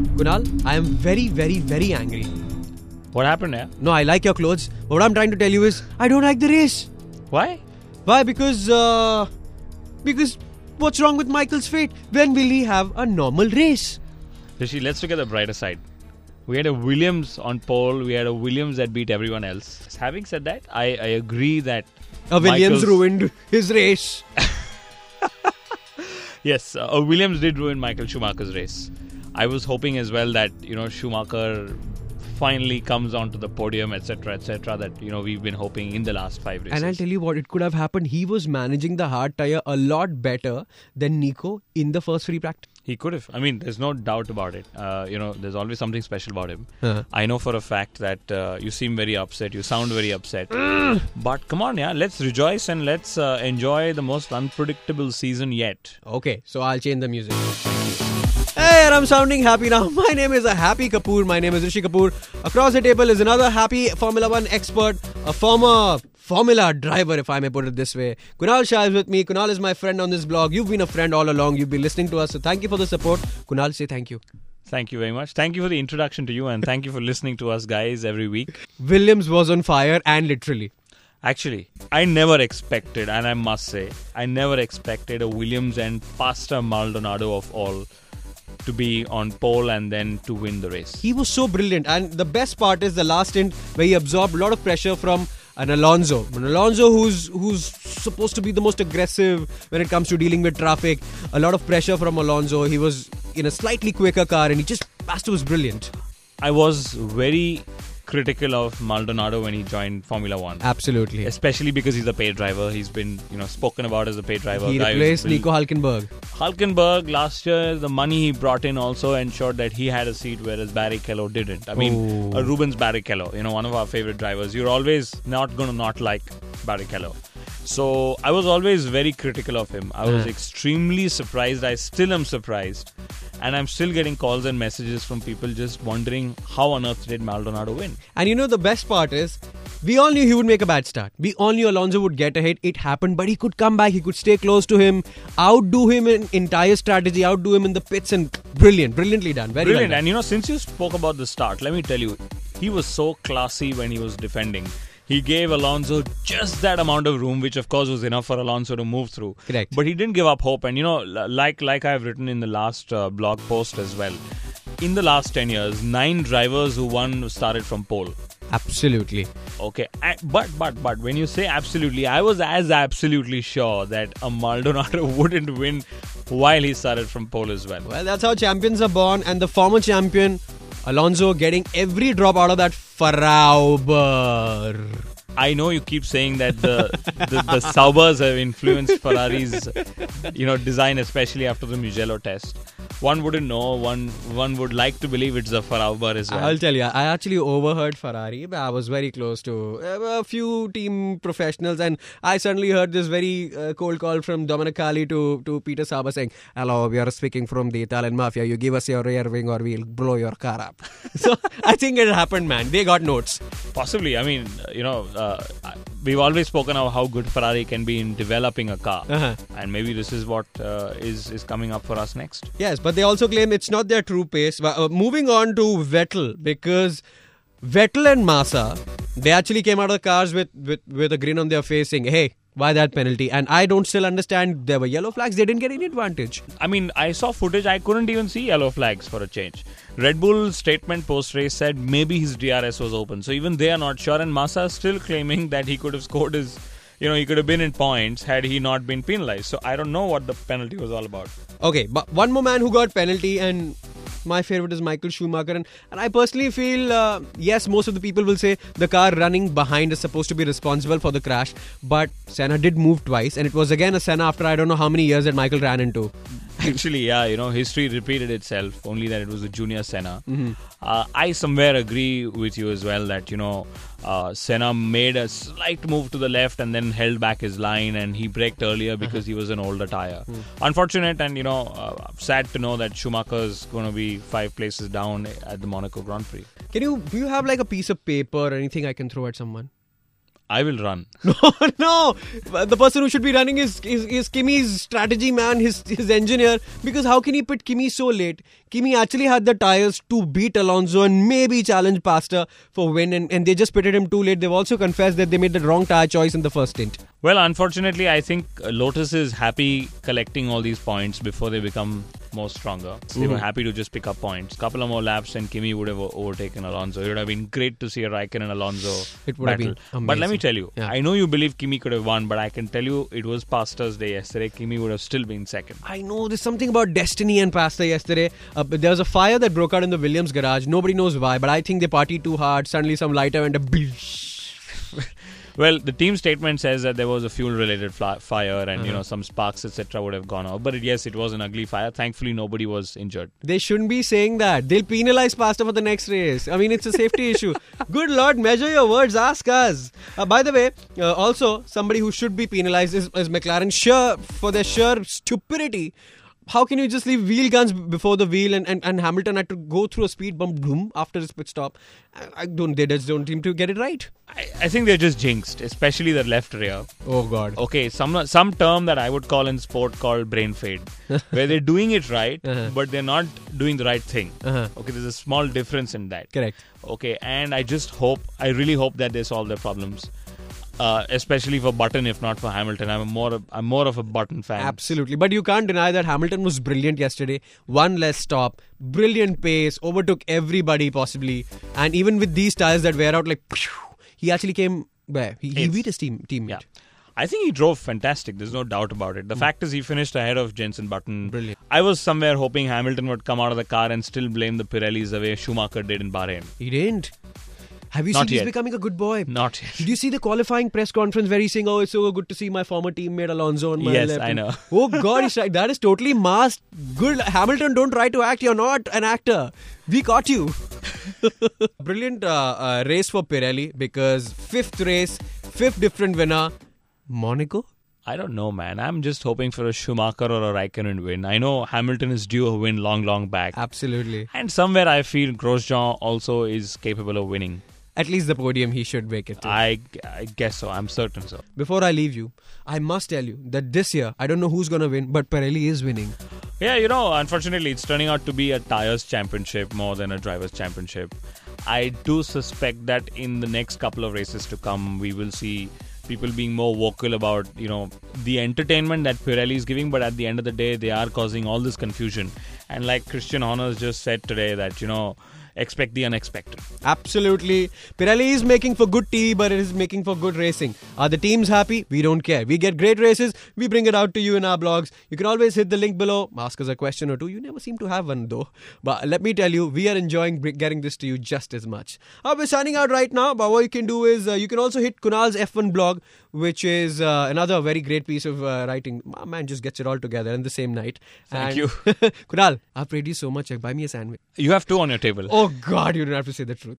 Kunal, I am very, very, very angry. What happened there? No, I like your clothes. But what I'm trying to tell you is, I don't like the race. Why? Why? Because what's wrong with Michael's fate? When will he have a normal race? Rishi, let's look at the brighter side. We had a Williams on pole. We had a Williams that beat everyone else. Having said that, I agree that A Williams ruined his race. Yes, a Williams did ruin Michael Schumacher's race. I was hoping as well that, Schumacher finally comes onto the podium, etc., that, we've been hoping in the last 5 races. And I'll tell you what, it could have happened. He was managing the hard tyre a lot better than Nico in the first free practice. He could have. I mean, there's no doubt about it. There's always something special about him. Uh-huh. I know for a fact that you seem very upset. You sound very upset. But come on, let's rejoice and let's enjoy the most unpredictable season yet. Okay, so I'll change the music. Hey, and I'm sounding happy now. My name is Happy Kapoor. My name is Rishi Kapoor. Across the table is another happy Formula 1 expert, a former Formula driver, if I may put it this way. Kunal Shah is with me. Kunal is my friend on this blog. You've been a friend all along. You've been listening to us. So thank you for the support. Kunal, say thank you. Thank you very much. Thank you for the introduction to you and thank you for listening to us guys every week. Williams was on fire and literally. Actually, I never expected, and I must say, I never expected a Williams and Pastor Maldonado of all to be on pole and then to win the race. He was so brilliant, and the best part is the last stint where he absorbed a lot of pressure from an Alonso. An Alonso who's supposed to be the most aggressive when it comes to dealing with traffic. A lot of pressure from Alonso. He was in a slightly quicker car and Pastor was brilliant. I was very critical of Maldonado when he joined Formula 1. Absolutely. Especially because he's a paid driver. He's been, spoken about as a paid driver. He replaced Nico Hülkenberg. Hülkenberg last year, the money he brought in also ensured that he had a seat, whereas Barrichello didn't. I mean, Rubens Barrichello, one of our favorite drivers. You're always not going to not like Barrichello. So I was always very critical of him. I was extremely surprised. I still am surprised. And I'm still getting calls and messages from people just wondering how on earth did Maldonado win. And the best part is, we all knew he would make a bad start. We all knew Alonso would get a hit. It happened, but he could come back. He could stay close to him, outdo him in entire strategy, outdo him in the pits, and brilliantly done. Very brilliant. well done. And since you spoke about the start, let me tell you, he was so classy when he was defending. He gave Alonso just that amount of room, which of course was enough for Alonso to move through. Correct. But he didn't give up hope. And like I've written in the last blog post as well, in the last 10 years, 9 drivers who won started from pole. Absolutely. Okay, but when you say absolutely, I was as absolutely sure that a Maldonado wouldn't win while he started from pole as well. Well, that's how champions are born, and the former champion, Alonso, getting every drop out of that Sauber. I know you keep saying that the Saubers have influenced Ferrari's design, especially after the Mugello test. One wouldn't know. One would like to believe it's a Sauber as well. I'll tell you, I actually overheard Ferrari, but I was very close to a few team professionals, and I suddenly heard this very cold call from Domenicali to Peter Sauber saying, "Hello, we are speaking from the Italian mafia. You give us your rear wing or we'll blow your car up." So I think it happened, man. They got notes. Possibly. I mean, we've always spoken of how good Ferrari can be in developing a car. And maybe this is what is coming up for us next. Yes, but they also claim it's not their true pace. Moving on to Vettel, because Vettel and Massa, they actually came out of the cars with a grin on their face saying, hey, why that penalty? And I don't still understand. There were yellow flags. They didn't get any advantage. I mean, I saw footage. I couldn't even see yellow flags for a change. Red Bull's statement post-race said maybe his DRS was open. So even they are not sure. And Massa is still claiming that he could have scored his... he could have been in points had he not been penalized. So I don't know what the penalty was all about. Okay, but one more man who got penalty, and my favorite is Michael Schumacher. And I personally feel, yes, most of the people will say the car running behind is supposed to be responsible for the crash. But Senna did move twice, and it was again a Senna after I don't know how many years that Michael ran into. Actually, yeah, history repeated itself, only that it was a junior Senna. I somewhere agree with you as well that, Senna made a slight move to the left and then held back his line, and he braked earlier because he was an older tyre. Unfortunate, and, sad to know that Schumacher's going to be 5 places down at the Monaco Grand Prix. Do you have like a piece of paper or anything I can throw at someone? I will run. No. The person who should be running is Kimi's strategy man, his engineer. Because how can he put Kimi so late? Kimi actually had the tyres to beat Alonso and maybe challenge Pastor for win, and they just pitted him too late. They've also confessed that they made the wrong tyre choice in the first stint. Well, unfortunately, I think Lotus is happy collecting all these points before they become more stronger. They were happy to just pick up points. Couple of more laps and Kimi would have overtaken Alonso. It would have been great to see a Raikkonen and Alonso It would battle. have been amazing. But let me tell you, Yeah. I know you believe Kimi could have won, but I can tell you it was Pastor's day yesterday. Kimi would have still been second. I know there's something about destiny and Pastor yesterday. But there was a fire that broke out in the Williams garage. Nobody knows why, but I think they partied too hard. Suddenly some lighter went a bish. Well, the team statement says that there was a fuel-related fire and some sparks, etc. would have gone off. But yes, it was an ugly fire. Thankfully, nobody was injured. They shouldn't be saying that. They'll penalize Pastor for the next race. I mean, it's a safety issue. Good Lord, measure your words. Ask us. By the way, also, somebody who should be penalized is McLaren for their sheer stupidity. How can you just leave wheel guns before the wheel and Hamilton had to go through a speed bump boom after his pit stop? They just don't seem to get it right. I think they're just jinxed, especially the left rear. Oh God. Okay, some term that I would call in sport called brain fade, where they're doing it right, but they're not doing the right thing. Okay, there's a small difference in that. Correct. Okay, and I really hope that they solve their problems. Especially for Button, if not for Hamilton. I'm more of a Button fan. Absolutely. But you can't deny that Hamilton was brilliant yesterday. One less stop, brilliant pace, overtook everybody possibly. And even with these tyres that wear out, he actually came where? He beat his teammate. Yeah. I think he drove fantastic. There's no doubt about it. The fact is he finished ahead of Jenson Button. Brilliant. I was somewhere hoping Hamilton would come out of the car and still blame the Pirellis the way Schumacher did in Bahrain. He didn't. Have you Not seen he's yet. becoming a good boy? Not yet. Did you see the qualifying press conference where he's saying, "Oh, it's so good to see my former teammate Alonso on my Yes, left"? I know. Oh God, he's like, that is totally masked. Good Hamilton, don't try to act. You're not an actor. We caught you. Brilliant race for Pirelli because fifth race, fifth different winner, Monaco. I don't know, man. I'm just hoping for a Schumacher or a Raikkonen win. I know Hamilton is due a win long back. Absolutely. And somewhere I feel Grosjean also is capable of winning. At least the podium he should make it to. I guess so. I'm certain so. Before I leave you, I must tell you that this year, I don't know who's going to win, but Pirelli is winning. Yeah, unfortunately, it's turning out to be a tyres championship more than a driver's championship. I do suspect that in the next couple of races to come, we will see people being more vocal about, the entertainment that Pirelli is giving, but at the end of the day, they are causing all this confusion. And like Christian Horner just said today that, expect the unexpected. Absolutely. Pirelli is making for good TV, but it is making for good racing. Are the teams happy? We don't care. We get great races. We bring it out to you in our blogs. You can always hit the link below. Ask us a question or two. You never seem to have one though. But let me tell you, we are enjoying getting this to you just as much. We're signing out right now, but what you can do is you can also hit Kunal's F1 blog, which is another very great piece of writing. My man just gets it all together in the same night. Thank you. Kunal, I've praised you so much. Buy me a sandwich. You have two on your table. Oh God, you don't have to say the truth.